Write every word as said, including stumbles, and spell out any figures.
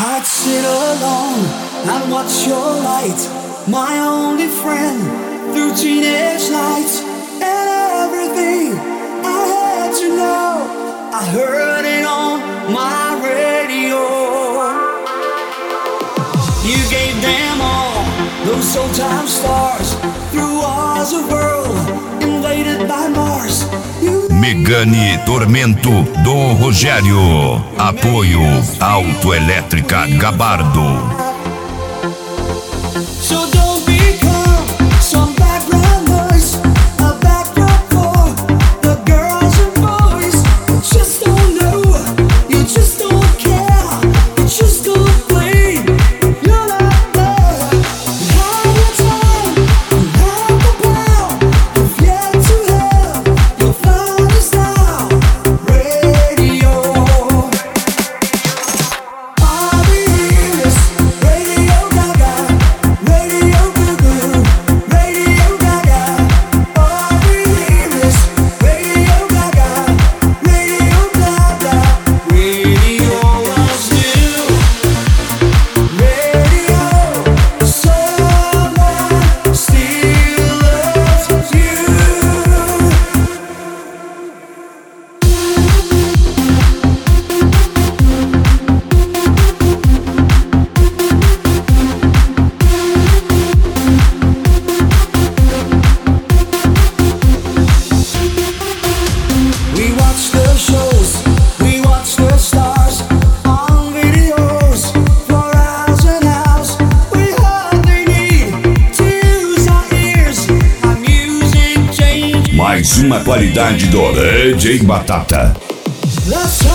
I'd sit alone and watch your light, my only friend through teenage nights. And everything I had to know, I heard it on my radio. You gave them all those old time stars through wars of world invaded by Mars. You Megane Tormento do Rogério. Apoio Autoelétrica Gabardo. So don't become some background noise, a backdrop for the girls and boys. You just don't know, you just don't care, you just don't play. You're not there. You have your time, you have the power. You've yet to have your finest style. Radio. All we hear is Radio Gaga, Radio Goo-Goo, Radio Gaga. All we hear is Radio Gaga, Radio Gaga. Radio was new. Radio, someone still loves you. We watch the shows, we watch the stars on videos for hours and hours. We hardly need to use our ears. Our music changes. Mais uma qualidade do D J Batata. The